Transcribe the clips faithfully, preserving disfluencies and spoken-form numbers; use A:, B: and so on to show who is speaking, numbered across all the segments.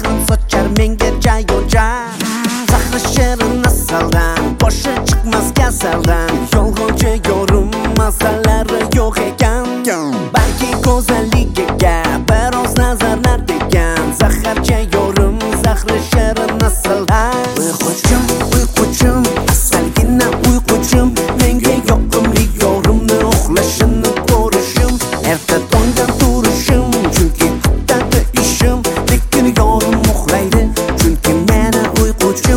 A: zahrin sochar menga jayonja. Zahri shirin asaldan, boshi chiqmas kasaldan. Yolg'onchi yorim masalari yo'q ekan. Balki go'zalligiga biroz nazarlar degan. Zaharcha yorim, zahri shirin asaldan. Uyquchim, uyquchim, asalgina uyquchim. Menga yoqimli yorimni uxlashini ko'rishim. Erta tongdan turishim, chunki kutadi ishim. Lekin yorim uxlaydi, chunki meni uyquchim.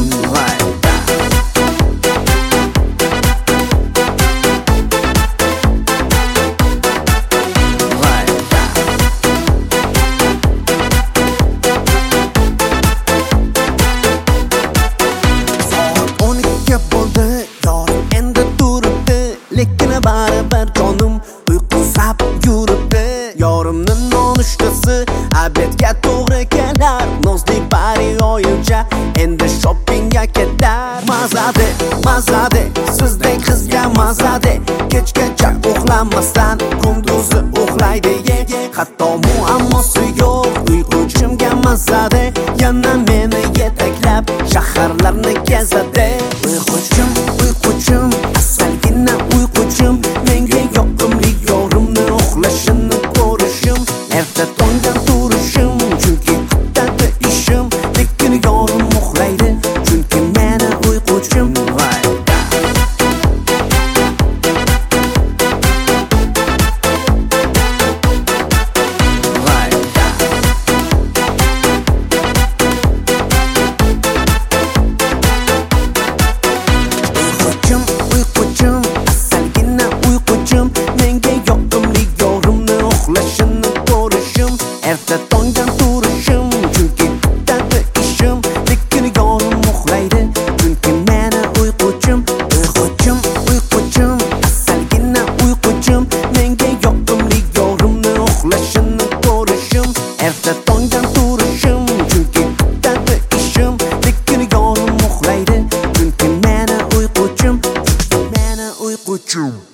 A: Lekin baribir jonim uyqusab yuribdi. Yorimning nonushtasi abedga to'g'ri kelar. Nozli pari oyimcha endi shoppingga ketar. Mazade, mazade, sizdek qizga mazade. Kechgacha uxlamasdan kunduzi uxlaydi. Hatto muammosi yo'q uyquchimga mazade. Yana meni yetaklab shaharlarni kezadi. Uyquchim, uyquchim, asalgina uyquchim. Menga yoqimli yorimni uxlashini ko'rishim. Erta tongdan turishim, chunki kutadi ishim. Lekin yorim uxlaydi, chunki meni uyquchim. Erta tongdan turishim, chunki kutadi ishim. Lekin yorim uxlaydi, chunki meni uyquchim. Uyquchim, uyquchim, asalgina uyquchim. Menga yoqimli yorimni uxlashini ko'rishim. Erta tongdan turishim, chunki kutadi ishim. Lekin yorim uxlaydi, chunki meni uyquchim. Meni uyquchim.